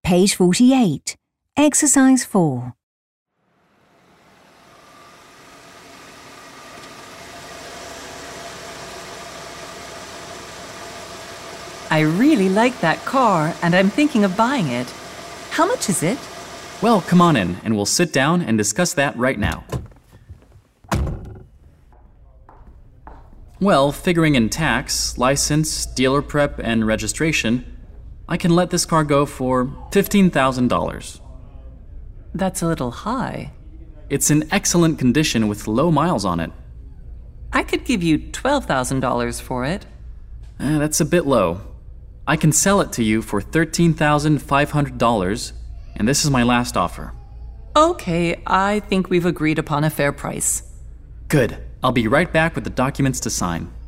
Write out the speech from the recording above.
Page 48. Exercise 4. I really like that car, and I'm thinking of buying it. How much is it? Well, come on in, and we'll sit down and discuss that right now. Well, figuring in tax, license, dealer prep, and registration, I can let this car go for $15,000. That's a little high. It's in excellent condition with low miles on it. I could give you $12,000 for it. That's a bit low. I can sell it to you for $13,500, and this is my last offer. Okay, I think we've agreed upon a fair price. Good. I'll be right back with the documents to sign.